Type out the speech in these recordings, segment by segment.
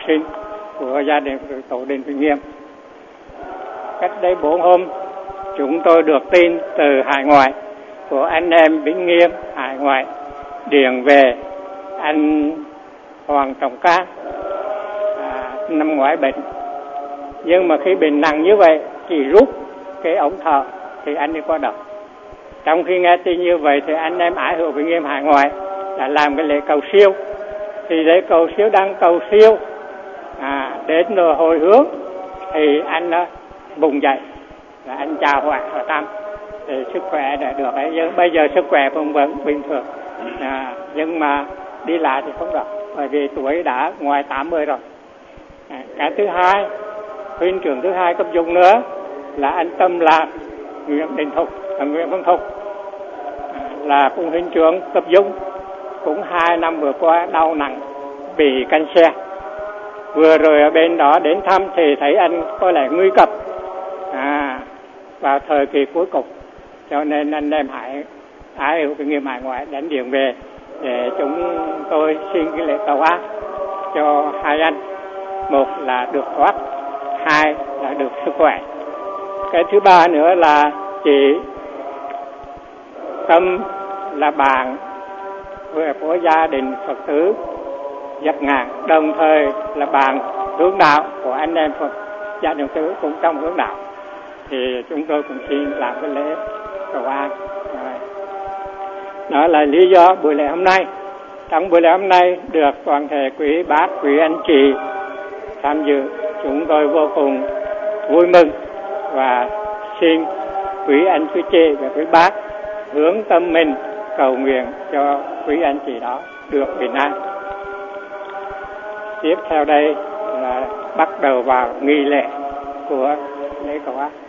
sinh của gia đình Tổ đình Vĩnh Nghiêm. Cách đây 4 hôm, chúng tôi được tin từ hải ngoại của anh em Vĩnh Nghiêm hải ngoại điện về anh Hoàng Trọng Cang năm ngoái bệnh. Nhưng mà khi bệnh nặng như vậy, chỉ rút cái ống thở thì anh đi qua đời. Trong khi nghe tin như vậy thì anh em ái hữu Vĩnh Nghiêm hải ngoại đã làm cái lễ cầu siêu. Thì lễ cầu siêu đang cầu siêu đến rồi hồi hướng thì anh vùng dậy là anh chào hỏi thăm thì sức khỏe đã được ấy. Nhưng bây giờ sức khỏe vẫn bình thường, nhưng mà đi lại thì không được bởi vì tuổi đã ngoài 80 rồi. Cái thứ hai, huynh trưởng thứ hai cấp dung nữa là anh Tâm Lạc Nguyễn Văn Thục, là cũng huynh trưởng cấp dung, cũng 2 năm vừa qua đau nặng bị canxi. Vừa rồi ở bên đó đến thăm thì thấy anh có lẽ nguy cấp vào thời kỳ cuối cùng, cho nên anh em ái hữu Vĩnh Nghiêm hải ngoại đánh điện về để chúng tôi xin cái lễ cầu an cho hai anh. Một là được thoát, hai là được sức khỏe. Cái thứ ba nữa là chị Tâm là bạn của gia đình Phật tử Giật Ngàn, đồng thời là bạn hướng đạo của anh em Phật gia đình Phật tử cũng trong hướng đạo, thì chúng tôi cũng xin làm cái lễ cầu an. Đó là lý do buổi lễ hôm nay. Trong buổi lễ hôm nay được toàn thể quý bác, quý anh chị tham dự, chúng tôi vô cùng vui mừng và xin quý anh quý chị và quý bác hướng tâm mình cầu nguyện cho quý anh chị đó được bình an. Tiếp theo đây là bắt đầu vào nghi lễ của lễ cầu an.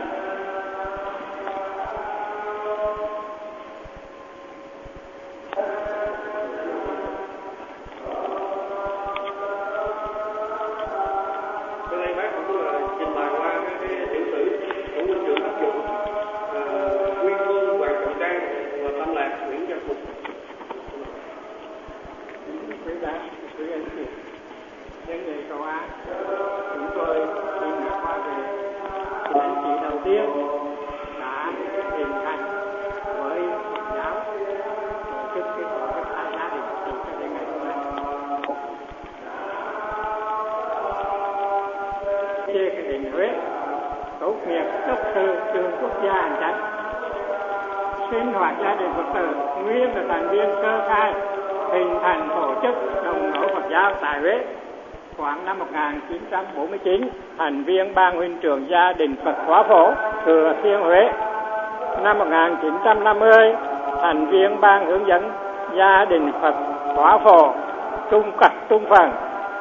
Sinh hoạt gia đình Phật tử nguyên là thành viên cơ khai hình thành tổ chức Đồng Mẫu Phật giáo tại Huế. Khoảng năm 1949, thành viên ban huynh trưởng gia đình Phật Hóa Phổ Thừa Thiên Huế. Năm 1950, thành viên ban hướng dẫn gia đình Phật Hóa Phổ Trung Cật Trung Phần.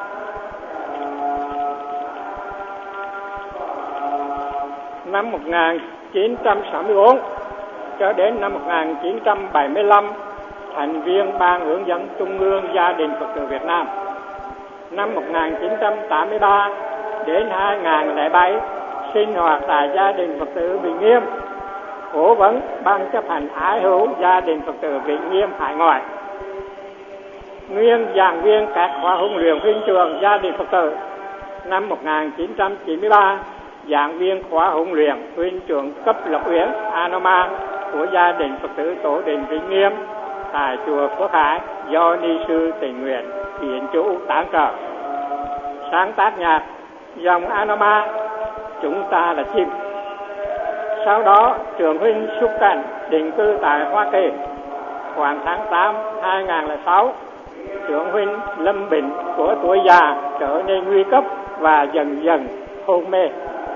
Năm 1964 cho đến năm 1975, thành viên ban hướng dẫn Trung ương gia đình Phật tử Việt Nam. Năm 1983 đến 2007, sinh hoạt tại gia đình Phật tử Vĩnh Nghiêm, cố vấn ban chấp hành ái hữu gia đình Phật tử Vĩnh Nghiêm hải ngoại, nguyên giảng viên các khóa huấn luyện huynh trưởng gia đình Phật tử. Năm 1993, giảng viên khóa huấn luyện huynh trưởng cấp Lộc Uyển Anoma của gia đình Phật tử Tổ đình Vĩnh Nghiêm tại chùa Phước Hải do ni sư tình nguyện Hiến Chủ tán trợ. Sáng tác nhạc dòng Anoma Chúng Ta Là Chim. Sau đó trưởng huynh xuất cảnh định cư tại Hoa Kỳ. Khoảng tháng 8 2006, trưởng huynh lâm bệnh của tuổi già trở nên nguy cấp và dần dần hôn mê.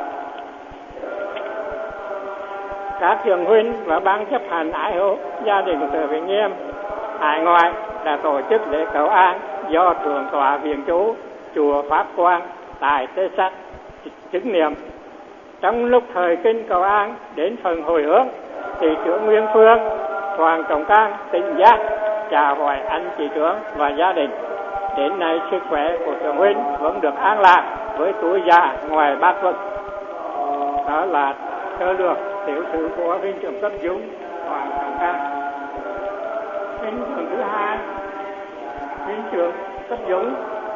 Các trưởng huynh và ban chấp hành ái hữu gia đình Phật tử Vĩnh Nghiêm hải ngoại đã tổ chức lễ cầu an do Thượng tọa Viện Chủ chùa Pháp Quang tại Texas chứng niệm. Trong lúc thời kinh cầu an đến phần hồi hướng thì trưởng Nguyên Phương, Hoàng Trọng Cang tỉnh giác chào hỏi anh chị trưởng và gia đình. Đến nay sức khỏe của trưởng huynh vẫn được an lạc với tuổi già ngoài 3 tuần. Đó là sơ lược tiểu sử của huynh trưởng cấp Dũng Hoàng Trọng Cang. Huynh trưởng thứ hai, huynh trưởng cấp Dũng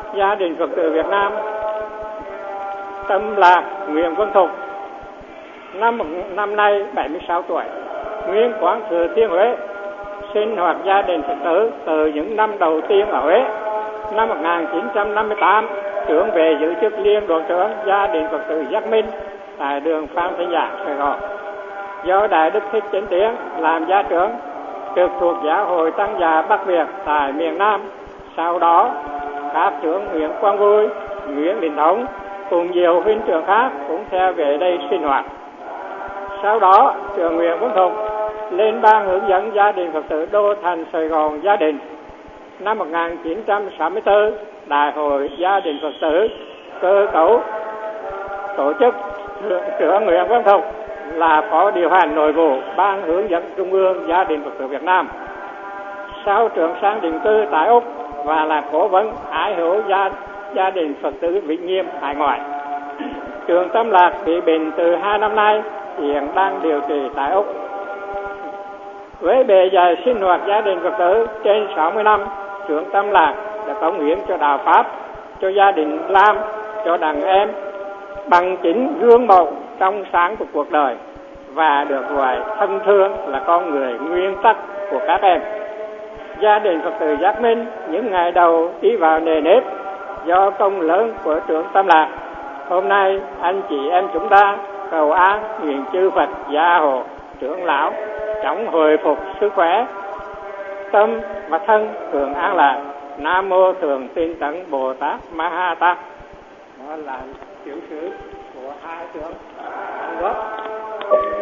Gia đình Phật tử Việt Nam Tâm Lạc Nguyễn Quân Thục, năm nay 76 tuổi, nguyên quán Thừa Thiên Huế, sinh hoạt gia đình Phật tử từ những năm đầu tiên ở Huế. Năm 1958, trưởng về giữ chức liên đoàn trưởng gia đình Phật tử Giác Minh tại đường Phan Thanh Giảng, Sài Gòn. Do Đại Đức Thích Chánh Tiến làm gia trưởng, trực thuộc Giáo hội Tăng già Bắc Việt tại miền Nam. Sau đó, các trưởng Nguyễn Quang Vui, Nguyễn Đình Thống cùng nhiều huynh trưởng khác cũng theo về đây sinh hoạt. Sau đó, trưởng Nguyễn Văn Thục lên ban hướng dẫn gia đình Phật tử Đô Thành Sài Gòn gia đình. Năm 1964, Đại hội gia đình Phật tử cơ cấu tổ chức, trưởng Nguyễn Văn Thục là phó điều hành nội vụ ban hướng dẫn trung ương gia đình Phật tử Việt Nam. Sau trưởng sang định cư tại Úc và là cố vấn ái hữu gia đình Phật tử Vĩnh Nghiêm hải ngoại. Trưởng Tâm Lạc bị bệnh từ 2 năm nay, hiện đang điều trị tại Úc. Với bề dày sinh hoạt gia đình Phật tử trên 60 năm, trưởng Tâm Lạc đã cống hiến cho đạo Pháp, cho gia đình Lam, cho đàn em bằng chính gương mẫu trong sáng của cuộc đời và được gọi thân thương là con người nguyên tắc của các em. Gia đình Phật tử Giác Minh những ngày đầu đi vào nề nếp do công lớn của trưởng Tâm Lạc. Hôm nay anh chị em chúng ta cầu an nguyện chư Phật gia hộ trưởng lão chóng hồi phục sức khỏe, tâm và thân thường an lạc. Nam mô Thường Tinh Tấn Bồ Tát Ma Ha Tát. Đó là tiểu sử của hai trưởng Anh Quốc.